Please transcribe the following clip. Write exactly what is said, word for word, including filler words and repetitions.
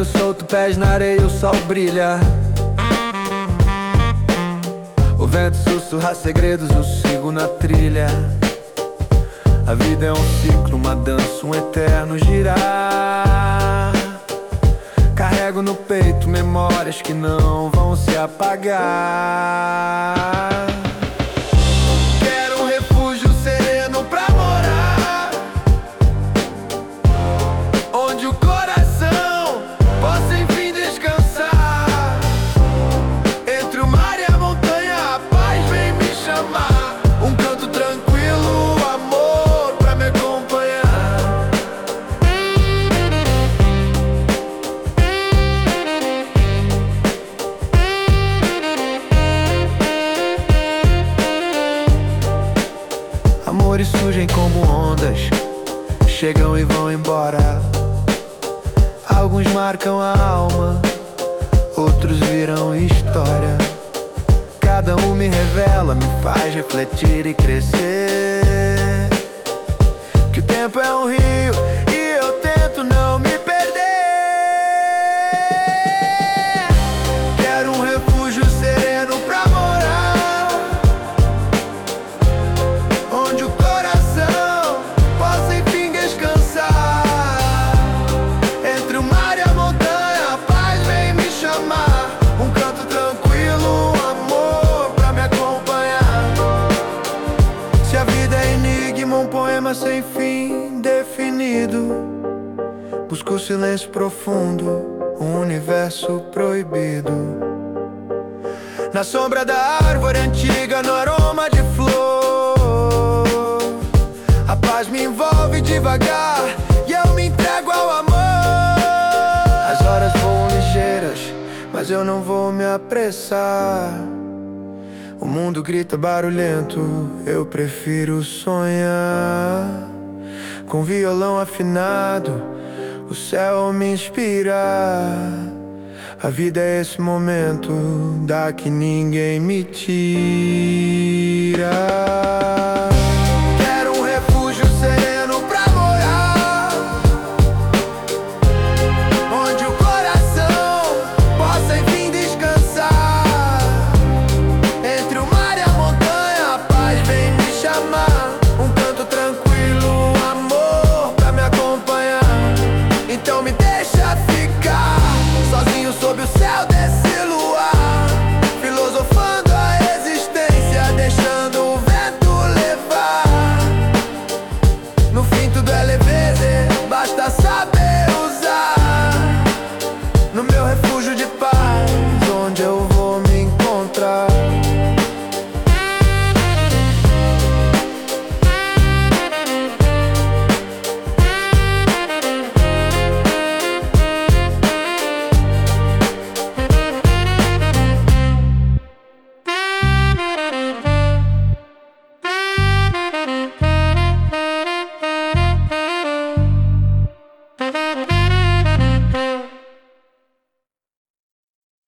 Caminho solto, pés na areia, o sol brilha. O vento sussurra segredos, eu sigo na trilha. A vida é um ciclo, uma dança, um eterno girar. Carrego no peito memórias que não vão se apagar. Quero um refúgio sereno pra morar, onde o coração possa enfim descansar. Entre o mar e a montanha, a paz vem me chamar. Um canto tranquilo, amor pra me acompanhar. Amores surgem como ondas, chegam e vão embora. Alguns marcam a alma, outros viram história. Cada um me revela, me faz refletir e crescer. Que o tempo é um rio e eu tento não me perder. Quero um refúgio sereno pra morar, onde o coração possa enfim descansar. Entre o mar e a montanha, a paz vem me chamar. Um canto tranquilo, um amor pra me acompanhar. Se a vida é enigma, um poema sem fim definido. Busco o silêncio profundo, um universo proibido. Na sombra da árvore antiga, no aroma de flor, a paz me envolve devagar e eu me entrego ao amor. As horas voam ligeiras, mas eu não vou me apressar. O mundo grita barulhento, eu prefiro sonhar. Com violão afinado, o céu me inspira. A vida é esse momento, daqui ninguém me tira.